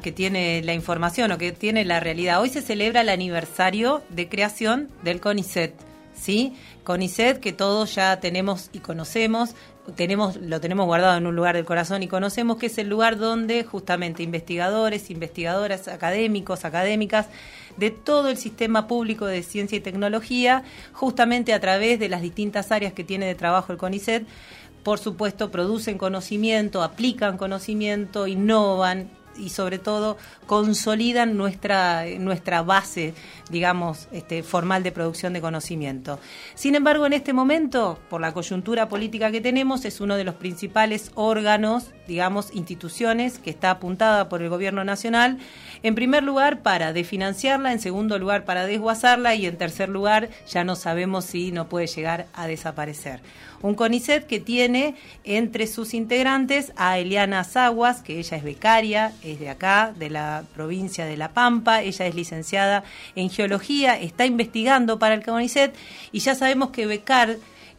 que tiene la información o que tiene la realidad. Hoy se celebra el aniversario de creación del CONICET, ¿sí? CONICET que todos ya tenemos y conocemos, lo tenemos guardado en un lugar del corazón y conocemos que es el lugar donde justamente investigadores, investigadoras, académicos, académicas de todo el sistema público de ciencia y tecnología, justamente a través de las distintas áreas que tiene de trabajo el CONICET, por supuesto producen conocimiento, aplican conocimiento, innovan y sobre todo consolidan nuestra base, digamos, formal de producción de conocimiento. Sin embargo, en este momento, por la coyuntura política que tenemos, es uno de los principales órganos, digamos, instituciones que está apuntada por el gobierno nacional, en primer lugar para desfinanciarla, en segundo lugar para desguazarla y en tercer lugar ya no sabemos si no puede llegar a desaparecer. Un CONICET que tiene entre sus integrantes a Eliana Zaguas, que ella es becaria, es de acá, de la provincia de La Pampa, ella es licenciada en Geología, está investigando para el CONICET y ya sabemos que becar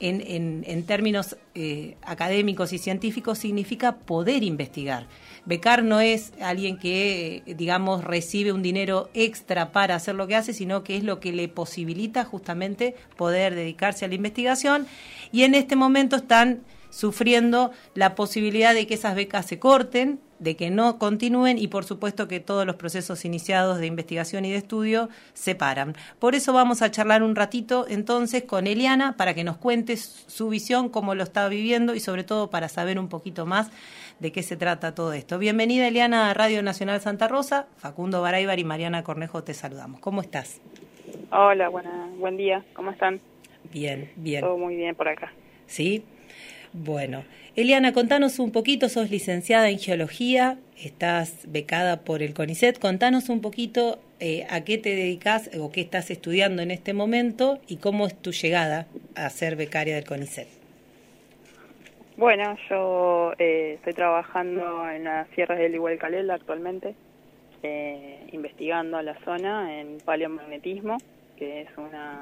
en términos académicos y científicos significa poder investigar. Becar no es alguien que, digamos, recibe un dinero extra para hacer lo que hace, sino que es lo que le posibilita justamente poder dedicarse a la investigación y en este momento están sufriendo la posibilidad de que esas becas se corten, de que no continúen y por supuesto que todos los procesos iniciados de investigación y de estudio se paran. Por eso vamos a charlar un ratito entonces con Eliana para que nos cuente su visión, cómo lo está viviendo y sobre todo para saber un poquito más de qué se trata todo esto. Bienvenida Eliana a Radio Nacional Santa Rosa, Facundo Baraybar y Mariana Cornejo te saludamos. ¿Cómo estás? Hola, buen día, ¿cómo están? Bien, bien. Todo muy bien por acá. ¿Sí? Bueno, Eliana, contanos un poquito, sos licenciada en Geología, estás becada por el CONICET, contanos un poquito a qué te dedicás o qué estás estudiando en este momento y cómo es tu llegada a ser becaria del CONICET. Bueno, yo estoy trabajando en las sierras del Igualcalel actualmente, investigando a la zona en paleomagnetismo, que es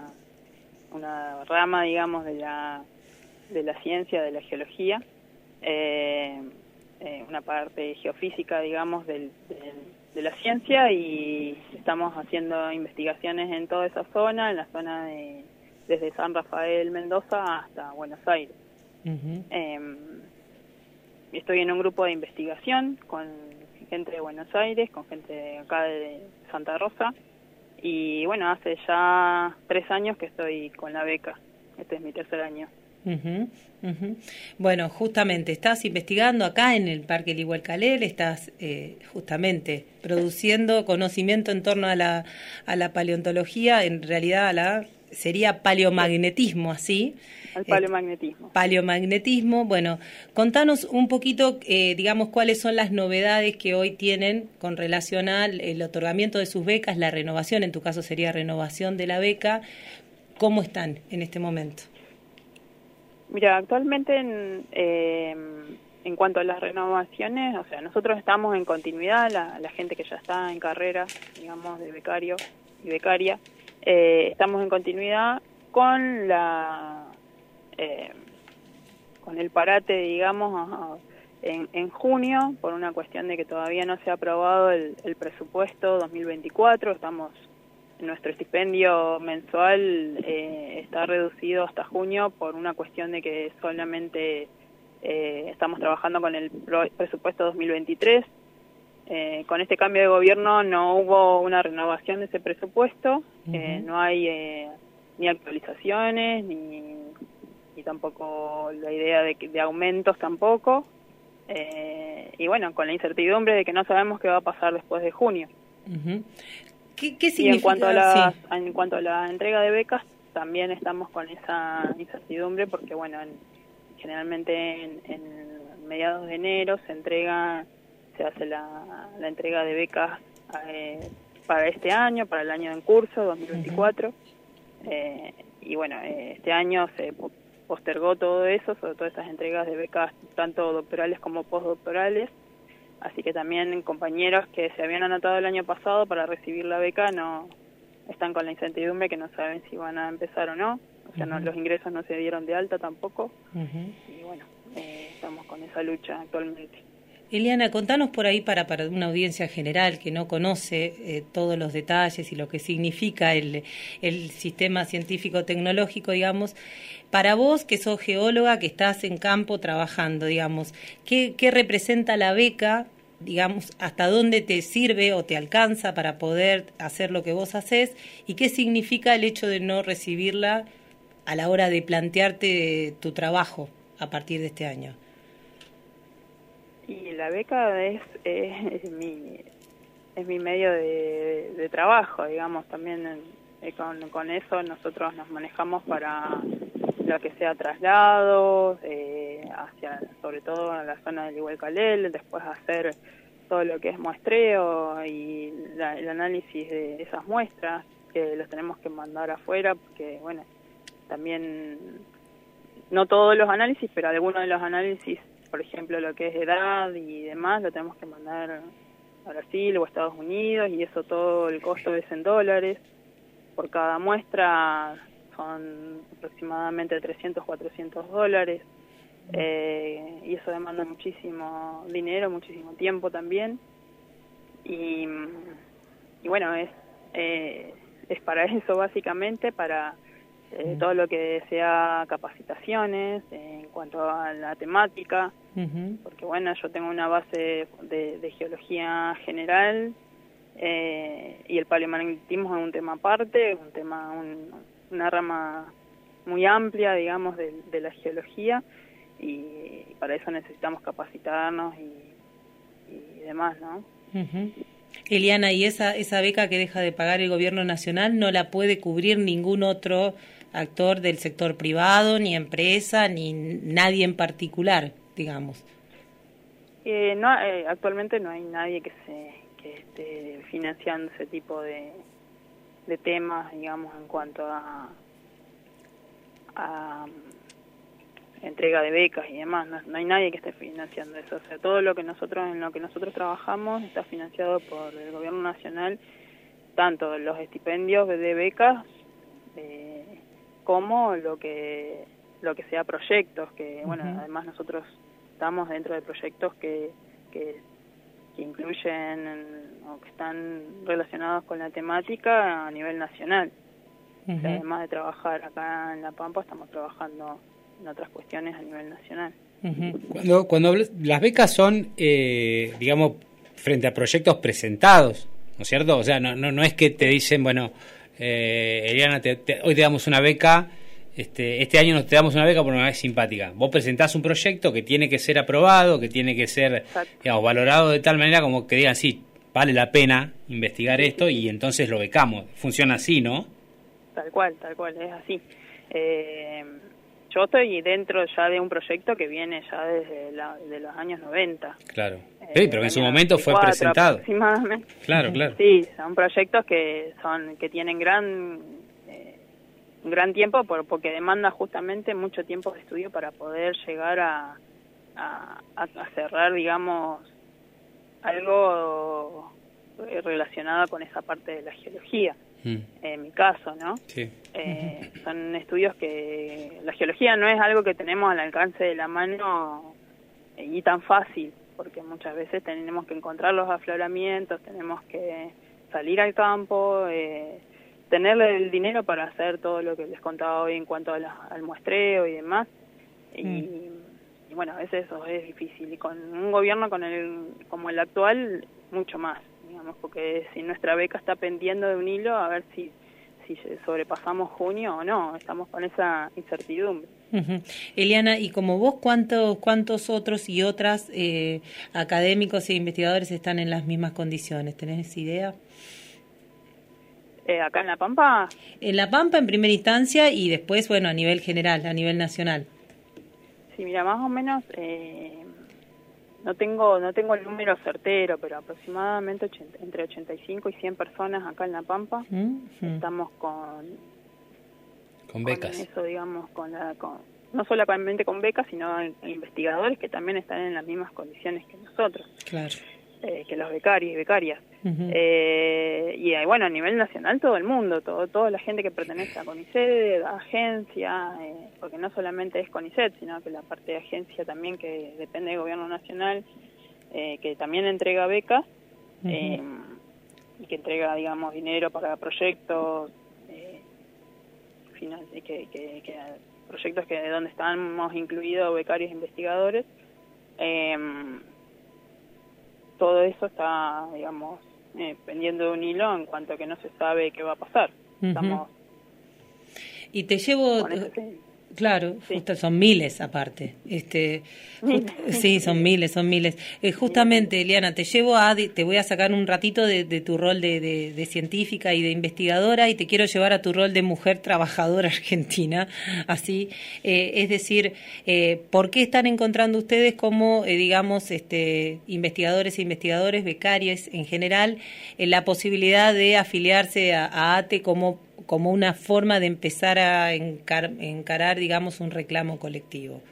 una rama, digamos, de la ciencia, de la geología, una parte geofísica, digamos, de la ciencia y estamos haciendo investigaciones en toda esa zona, en la zona desde San Rafael, Mendoza, hasta Buenos Aires. Uh-huh. Estoy en un grupo de investigación con gente de Buenos Aires, con gente de acá de Santa Rosa y bueno, hace ya 3 años que estoy con la beca, este es mi 3er año. Uh-huh, uh-huh. Bueno, justamente estás investigando acá en el Parque El Igualcalel, estás justamente produciendo conocimiento en torno a la paleontología, en realidad sería paleomagnetismo, ¿así? Al paleomagnetismo. Paleomagnetismo, bueno, contanos un poquito, digamos, cuáles son las novedades que hoy tienen con relación al otorgamiento de sus becas, la renovación, en tu caso sería renovación de la beca, ¿cómo están en este momento? Mira, actualmente en cuanto a las renovaciones, o sea, nosotros estamos en continuidad, la gente que ya está en carrera, digamos, de becario y becaria, estamos en continuidad con con el parate, digamos, en junio, por una cuestión de que todavía no se ha aprobado el presupuesto 2024, nuestro estipendio mensual está reducido hasta junio por una cuestión de que solamente estamos trabajando con el presupuesto 2023. Con este cambio de gobierno no hubo una renovación de ese presupuesto, uh-huh. No hay ni actualizaciones ni tampoco la idea de aumentos tampoco. Y bueno, con la incertidumbre de que no sabemos qué va a pasar después de junio. Uh-huh. ¿Qué significa? Y en cuanto a la entrega de becas, también estamos con esa incertidumbre porque, bueno, generalmente en mediados de enero se hace la entrega de becas para este año, para el año en curso, 2024. Uh-huh. Y bueno, este año se postergó todo eso, sobre todo esas entregas de becas, tanto doctorales como postdoctorales. Así que también compañeros que se habían anotado el año pasado para recibir la beca no están con la incertidumbre que no saben si van a empezar o no. O sea, uh-huh. Los ingresos no se dieron de alta tampoco. Uh-huh. Y bueno, estamos con esa lucha actualmente. Eliana, contanos por ahí para una audiencia general que no conoce todos los detalles y lo que significa el sistema científico-tecnológico, digamos, para vos que sos geóloga, que estás en campo trabajando, digamos, ¿qué representa la beca? Digamos, hasta dónde te sirve o te alcanza para poder hacer lo que vos hacés y qué significa el hecho de no recibirla a la hora de plantearte tu trabajo a partir de este año. Y la beca es mi medio de trabajo, digamos, también con eso nosotros nos manejamos para lo que sea traslados, hacia, sobre todo en la zona del Igualcalel, después hacer todo lo que es muestreo y el análisis de esas muestras, que los tenemos que mandar afuera, porque, bueno, también, no todos los análisis, pero algunos de los análisis, por ejemplo, lo que es edad y demás, lo tenemos que mandar a Brasil o a Estados Unidos, y eso todo el costo es en dólares. Por cada muestra son aproximadamente 300, 400 dólares, y eso demanda muchísimo dinero, muchísimo tiempo también, y bueno, es para eso básicamente, para todo lo que sea capacitaciones en cuanto a la temática, porque bueno, yo tengo una base de geología general, y el paleomagnetismo es un tema aparte, una rama muy amplia, digamos, de la geología, y para eso necesitamos capacitarnos y demás, ¿no? Eliana, ¿y esa beca que deja de pagar el gobierno nacional no la puede cubrir ningún otro actor del sector privado, ni empresa, ni nadie en particular, digamos? No, actualmente no hay nadie que esté financiando ese tipo de temas, digamos, en cuanto a entrega de becas y demás. No hay nadie que esté financiando eso. O sea, todo en lo que nosotros trabajamos está financiado por el gobierno nacional, tanto los estipendios de becas como lo que sea proyectos, que bueno, además nosotros estamos dentro de proyectos que incluyen o que están relacionados con la temática a nivel nacional. O sea, además de trabajar acá en La Pampa, estamos trabajando en otras cuestiones a nivel nacional. Cuando las becas son, digamos, frente a proyectos presentados, ¿no es cierto? O sea, no es que te dicen, bueno, Eliana, hoy te damos una beca, este año no te damos una beca por una vez simpática. Vos presentás un proyecto que tiene que ser aprobado, que tiene que ser, digamos, valorado de tal manera como que digan, sí, vale la pena investigar esto, y entonces lo becamos. Funciona así, ¿no? Tal cual, es así. Yo estoy dentro ya de un proyecto que viene ya desde de los años 90. Claro. Sí, pero en su momento fue presentado. Aproximadamente. Claro. Sí, son proyectos que tienen un gran tiempo, porque demanda justamente mucho tiempo de estudio para poder llegar a cerrar, digamos, algo relacionado con esa parte de la geología. En mi caso, ¿no? Sí. Son estudios que la geología no es algo que tenemos al alcance de la mano y tan fácil, porque muchas veces tenemos que encontrar los afloramientos, tenemos que salir al campo, tener el dinero para hacer todo lo que les contaba hoy en cuanto al muestreo y demás, y bueno, a veces eso es difícil, y con un gobierno como el actual, mucho más, digamos, porque si nuestra beca está pendiendo de un hilo, a ver si sobrepasamos junio o no, estamos con esa incertidumbre. Eliana, y como vos, ¿cuántos otros y otras académicos e investigadores están en las mismas condiciones? ¿Tenés idea? ¿Acá en La Pampa? En La Pampa en primera instancia, y después, bueno, a nivel general, a nivel nacional. Sí, mira, más o menos, no tengo el número certero, pero aproximadamente entre 85 y 100 personas acá en La Pampa. Estamos con becas. Con eso, digamos, no solamente con becas, sino investigadores que también están en las mismas condiciones que nosotros. Claro. Que los becarios y becarias. Y bueno, a nivel nacional todo el mundo, toda la gente que pertenece a CONICET, a agencia, porque no solamente es CONICET, sino que la parte de agencia también, que depende del gobierno nacional, que también entrega becas y que entrega, digamos, dinero para proyectos, proyectos que donde estamos incluidos becarios e investigadores. Todo eso está, digamos, pendiendo de un hilo en cuanto a que no se sabe qué va a pasar. Estamos y te llevo, claro, sí. Justo son miles aparte. Sí, son miles. Justamente, Eliana, te voy a sacar un ratito de tu rol de científica y de investigadora y te quiero llevar a tu rol de mujer trabajadora argentina. Así, es decir, ¿por qué están encontrando ustedes como, digamos, investigadores e investigadores, becarios en general, la posibilidad de afiliarse a ATE como una forma de empezar a encarar, digamos, un reclamo colectivo?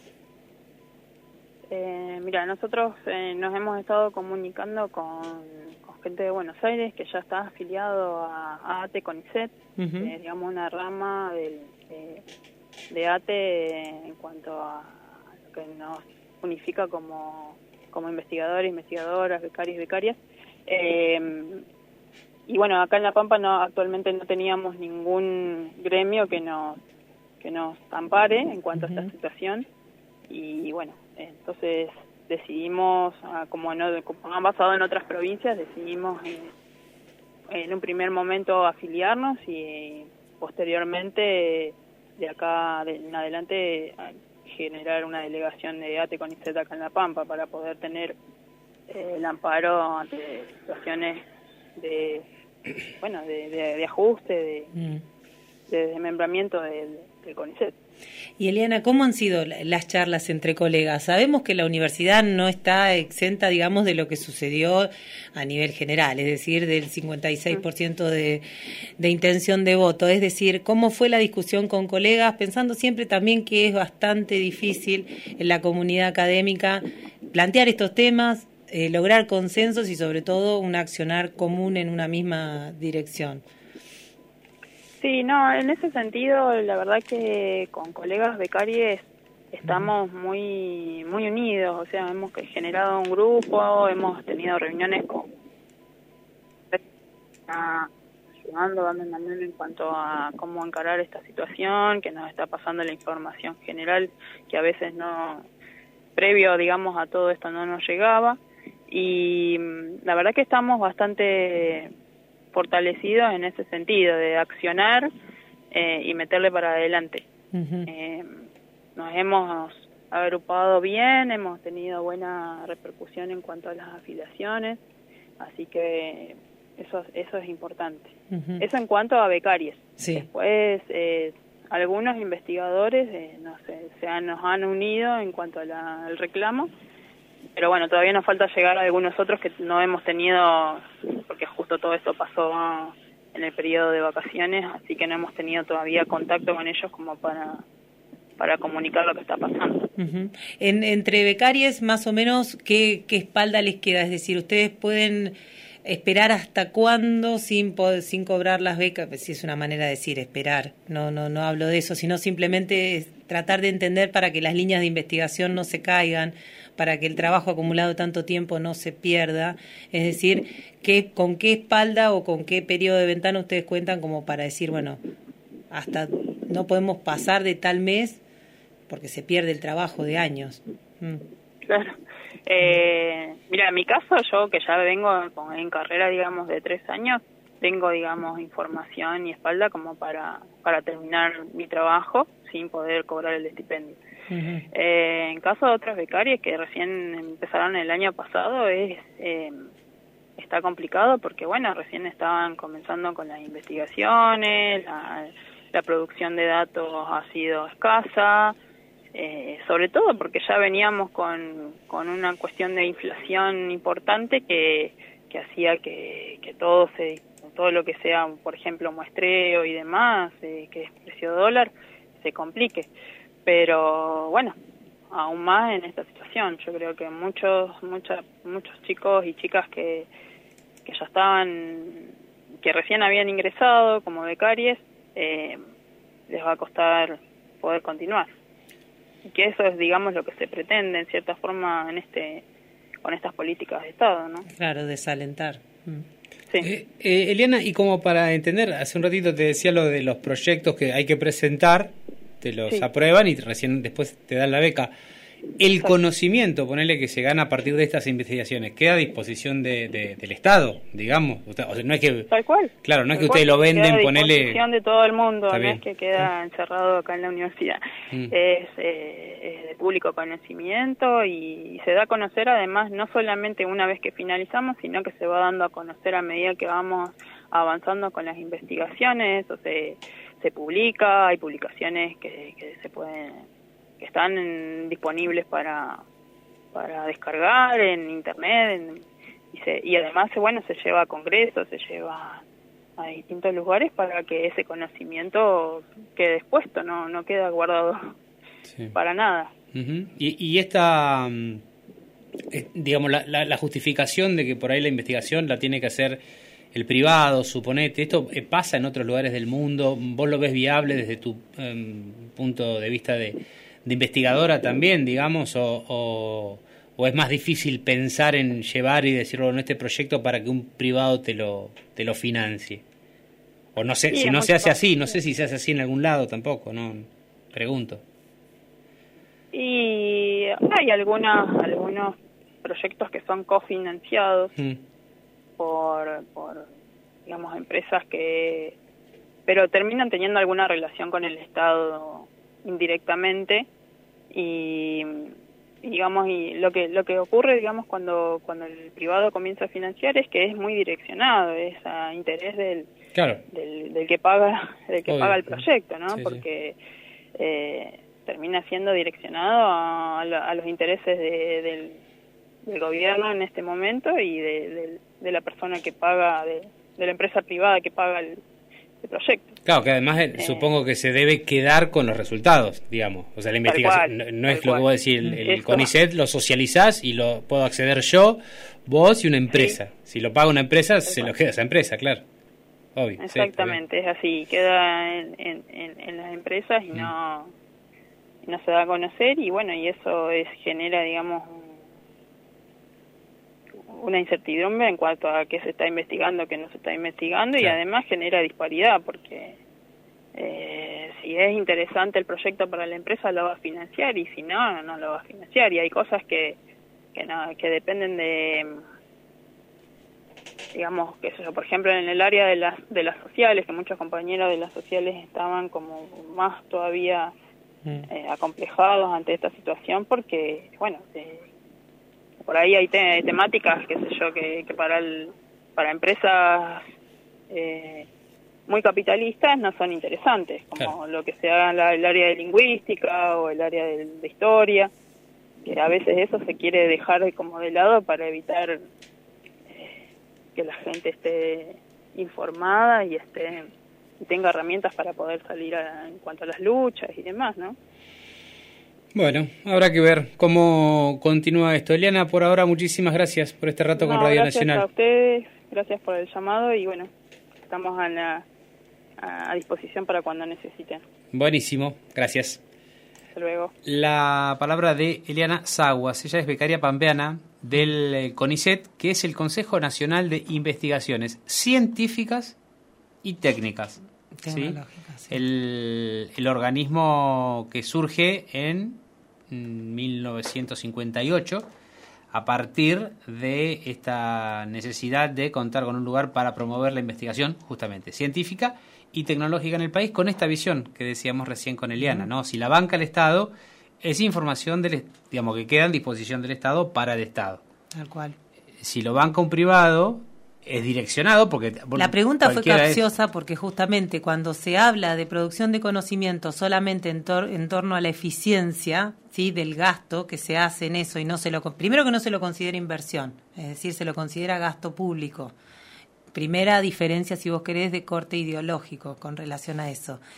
Mira, nosotros nos hemos estado comunicando con gente de Buenos Aires que ya está afiliado a ATE CONICET, digamos una rama de ATE en cuanto a lo que nos unifica como investigadores, investigadoras, becarios y becarias. Y bueno, acá en La Pampa actualmente no teníamos ningún gremio que nos ampare en cuanto a esta situación. Y bueno, entonces decidimos, como han pasado en otras provincias, decidimos en un primer momento afiliarnos y posteriormente de acá en adelante generar una delegación de ATE CONICET acá en La Pampa para poder tener el amparo ante situaciones de ajuste, de desmembramiento del CONICET. Y Eliana, ¿cómo han sido las charlas entre colegas? Sabemos que la universidad no está exenta, digamos, de lo que sucedió a nivel general, es decir, del 56% de intención de voto. Es decir, ¿cómo fue la discusión con colegas? Pensando siempre también que es bastante difícil en la comunidad académica plantear estos temas, lograr consensos y sobre todo un accionar común en una misma dirección. Sí, no, en ese sentido, la verdad que con colegas becarios estamos muy unidos, o sea, hemos generado un grupo, hemos tenido reuniones ayudando, dando manual en cuanto a cómo encarar esta situación, que nos está pasando la información general, que a veces no, previo, digamos, a todo esto no nos llegaba. Y la verdad que estamos bastante fortalecidos en ese sentido, de accionar y meterle para adelante. Nos hemos agrupado bien, hemos tenido buena repercusión en cuanto a las afiliaciones, así que eso es importante. Eso en cuanto a becarios. Sí. Después, algunos investigadores nos han unido en cuanto al reclamo, pero bueno, todavía nos falta llegar a algunos otros que no hemos tenido, porque justo todo esto pasó en el periodo de vacaciones, así que no hemos tenido todavía contacto con ellos como para comunicar lo que está pasando. Entre becarios, más o menos, ¿qué espalda les queda? Es decir, ¿ustedes pueden esperar hasta cuándo sin cobrar las becas? Pues sí, es una manera de decir esperar, no hablo de eso, sino simplemente tratar de entender para que las líneas de investigación no se caigan, para que el trabajo acumulado tanto tiempo no se pierda. Es decir, ¿con qué espalda o con qué periodo de ventana ustedes cuentan como para decir, bueno, hasta no podemos pasar de tal mes porque se pierde el trabajo de años? Claro. Mira, en mi caso, yo que ya vengo en carrera, digamos, de 3 años, tengo, digamos, información y espalda como para terminar mi trabajo sin poder cobrar el estipendio. En caso de otros becarios que recién empezaron el año pasado, está complicado porque, bueno, recién estaban comenzando con las investigaciones, la producción de datos ha sido escasa, sobre todo porque ya veníamos con una cuestión de inflación importante que hacía que todo lo que sea, por ejemplo, muestreo y demás, que es precio dólar, se complique. Pero bueno, aún más en esta situación. Yo creo que muchos chicos y chicas que ya que recién habían ingresado como becarios, les va a costar poder continuar. Y que eso es, digamos, lo que se pretende en cierta forma estas políticas de Estado, ¿no? Claro, desalentar. Sí. Eliana, y como para entender, hace un ratito te decía lo de los proyectos que hay que presentar, te los aprueban y recién después te dan la beca. El conocimiento, ponele, que se gana a partir de estas investigaciones, ¿queda a disposición del Estado, digamos? O sea, no es que, tal cual. Claro, no es que ustedes lo venden, ponele... Queda a disposición de todo el mundo, no bien. es que queda encerrado acá en la universidad. Es de público conocimiento y se da a conocer además no solamente una vez que finalizamos, sino que se va dando a conocer a medida que vamos avanzando con las investigaciones, o se publica, hay publicaciones que se pueden... que están disponibles para descargar en internet y además se lleva a congresos, se lleva a distintos lugares para que ese conocimiento quede expuesto, no queda guardado para nada. Y esta, digamos, la justificación de que por ahí la investigación la tiene que hacer el privado, suponete, ¿esto pasa en otros lugares del mundo? ¿Vos lo ves viable desde tu punto de vista de investigadora también, digamos, o es más difícil pensar en llevar y decirlo en este proyecto para que un privado te lo financie? O no sé, si no se hace así, no sé si se hace así en algún lado tampoco, no pregunto. Y hay algunos proyectos que son cofinanciados por digamos empresas pero terminan teniendo alguna relación con el Estado indirectamente y digamos y lo que ocurre digamos cuando el privado comienza a financiar es que es muy direccionado, es a interés del que paga el proyecto, ¿no? Porque termina siendo direccionado a los intereses del gobierno en este momento y de la persona que paga, de la empresa privada que paga el proyecto. Claro, que además supongo que se debe quedar con los resultados, digamos. O sea, la investigación no es lo que vos decís, el CONICET lo socializás y lo puedo acceder yo, vos y una empresa. Si lo paga una empresa, se lo queda esa empresa, claro. Obvio. Exactamente, es así, queda en las empresas y no se da a conocer y bueno, y eso genera, digamos, una incertidumbre en cuanto a qué se está investigando, qué no se está investigando y además genera disparidad porque si es interesante el proyecto para la empresa lo va a financiar y si no lo va a financiar y hay cosas que dependen de, digamos, que eso, por ejemplo en el área de las sociales, que muchos compañeros de las sociales estaban como más todavía acomplejados ante esta situación porque, bueno, por ahí hay temáticas, qué sé yo, que para empresas muy capitalistas no son interesantes, como lo que se haga en el área de lingüística o el área de historia, que a veces eso se quiere dejar como de lado para evitar que la gente esté informada y tenga herramientas para poder salir en cuanto a las luchas y demás, ¿no? Bueno, habrá que ver cómo continúa esto. Eliana, por ahora muchísimas gracias por este rato con Radio Nacional. Gracias a ustedes, gracias por el llamado y bueno, estamos a disposición para cuando necesiten. Buenísimo, gracias. Hasta luego. La palabra de Eliana Saguas, ella es becaria pampeana del CONICET, que es el Consejo Nacional de Investigaciones Científicas y Técnicas. ¿Sí? El organismo que surge en 1958 a partir de esta necesidad de contar con un lugar para promover la investigación justamente científica y tecnológica en el país con esta visión que decíamos recién con Eliana, ¿no? Si la banca el Estado, es información digamos que queda en disposición del Estado para el Estado. Tal cual. Si lo banca un privado, es direccionado porque... La pregunta fue capciosa porque justamente cuando se habla de producción de conocimiento solamente en torno a la eficiencia, ¿sí?, del gasto que se hace en eso y primero que no se lo considera inversión, es decir, se lo considera gasto público. Primera diferencia, si vos querés, de corte ideológico con relación a eso.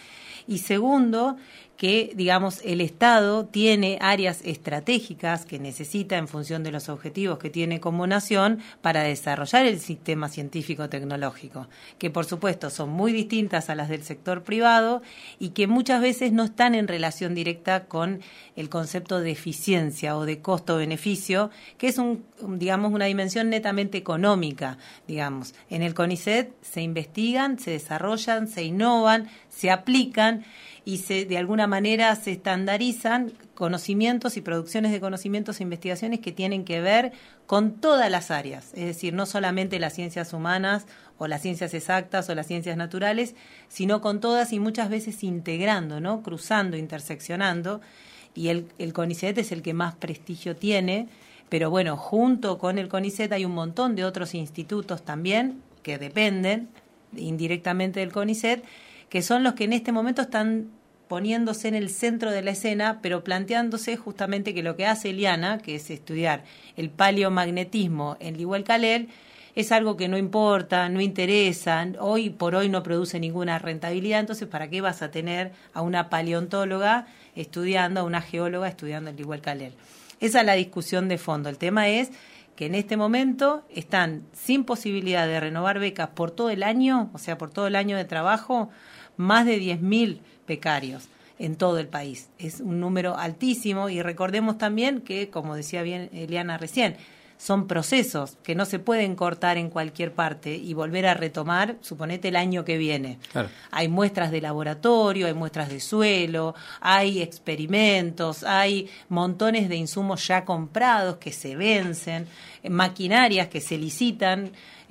Y segundo, que, digamos, el Estado tiene áreas estratégicas que necesita en función de los objetivos que tiene como nación para desarrollar el sistema científico-tecnológico, que por supuesto son muy distintas a las del sector privado y que muchas veces no están en relación directa con el concepto de eficiencia o de costo-beneficio, que es digamos, una dimensión netamente económica, digamos. En el CONICET se investigan, se desarrollan, se innovan, se aplican y de alguna manera se estandarizan conocimientos y producciones de conocimientos e investigaciones que tienen que ver con todas las áreas, es decir, no solamente las ciencias humanas o las ciencias exactas o las ciencias naturales, sino con todas y muchas veces integrando, ¿no? Cruzando, interseccionando, y el CONICET es el que más prestigio tiene, pero bueno, junto con el CONICET hay un montón de otros institutos también que dependen indirectamente del CONICET, que son los que en este momento están poniéndose en el centro de la escena, pero planteándose justamente que lo que hace Eliana, que es estudiar el paleomagnetismo en Lihuelcalel, es algo que no importa, no interesa, hoy por hoy no produce ninguna rentabilidad, entonces ¿para qué vas a tener a una paleontóloga estudiando, a una geóloga estudiando en Lihuelcalel? Esa es la discusión de fondo. El tema es que en este momento están sin posibilidad de renovar becas por todo el año, o sea, por todo el año de trabajo, más de 10.000 becarios en todo el país. Es un número altísimo y recordemos también que, como decía bien Eliana recién, son procesos que no se pueden cortar en cualquier parte y volver a retomar, suponete, el año que viene. Claro. Hay muestras de laboratorio, hay muestras de suelo, hay experimentos, hay montones de insumos ya comprados que se vencen, maquinarias que se licitan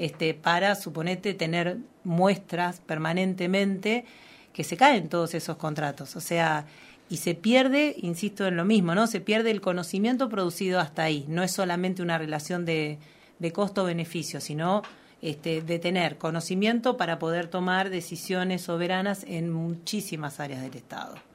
para, suponete, tener muestras permanentemente, que se caen todos esos contratos. O sea, y se pierde, insisto en lo mismo, ¿no? Se pierde el conocimiento producido hasta ahí. No es solamente una relación de costo-beneficio, sino de tener conocimiento para poder tomar decisiones soberanas en muchísimas áreas del Estado.